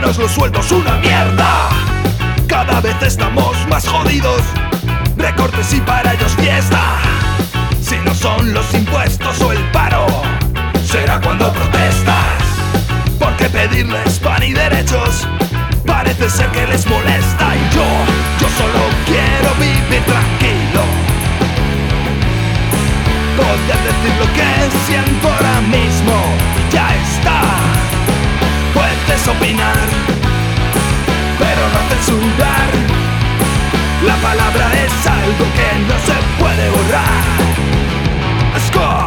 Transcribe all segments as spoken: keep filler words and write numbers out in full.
menos los sueldos una mierda. Cada vez estamos más jodidos, recortes y para ellos fiesta. Si no son los impuestos o el paro, será cuando protestas. Porque pedirles pan y derechos parece ser que les molesta. Y yo, yo solo quiero vivir tranquilo, poder decir lo que siento ahora mismo. Ya está. Puedes opinar, pero no censurar. La palabra es algo que no se puede borrar. Let's go.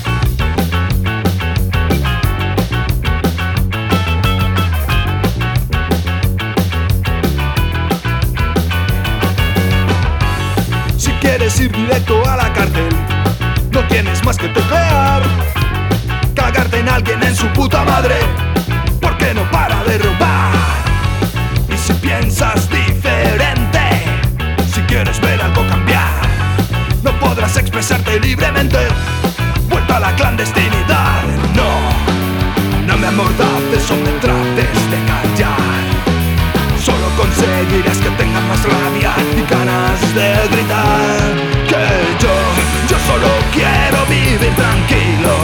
Si quieres ir directo a la cárcel, no tienes más que teclear, cagarte en alguien en su puta madre, porque no para de robar. Y si piensas diferente, si quieres ver algo cambiar, no podrás expresarte libremente. Vuelta a la clandestinidad. No, no me amordaces o me trates de callar. Solo conseguirás que tengas más rabia y ganas de gritar. Que yo, yo solo quiero vivir tranquilo,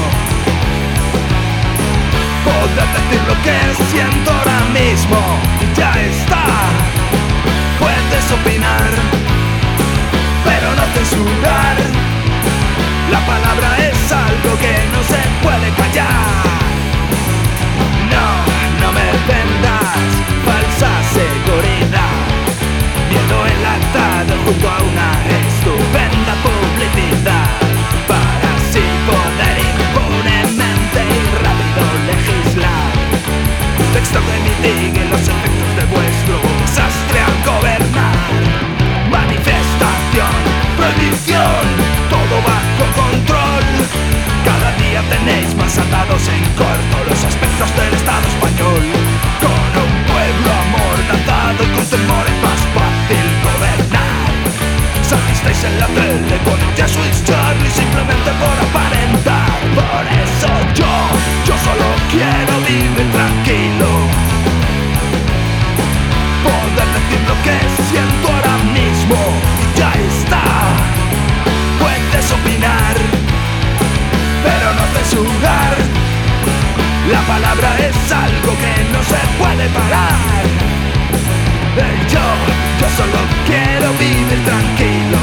poder decir lo que siento ahora mismo. Ya está. Puedes opinar, pero no censurar. La palabra es algo que no se puede callar. No, no me vendas falsa seguridad, viendo enlatado junto a una estupenda publicidad, para así poder impunemente y rápido legislar. Texto que mitigue los efectos de vuestro desastre al gobernar. Manifestación, prohibición, todo bajo control. Cada día tenéis más atados en corto los aspectos del Estado español. Con un pueblo amordazado y con temor es más fácil gobernar. Salisteis en la tele con el Jesuits Charlie simplemente por aparentar. Por eso yo, yo solo quiero vivir tranquilo, poder decir lo que siento ahora mismo. Ya está. Puedes opinar, pero no censurar. La palabra es algo que no se puede parar. Eh, Yo, yo solo quiero vivir tranquilo,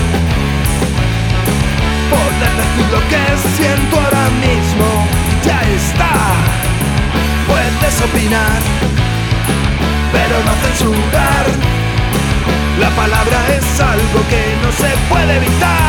poder decir lo que siento ahora mismo. Ya está. Puedes opinar, pero no censurar. La palabra es algo que no se puede evitar.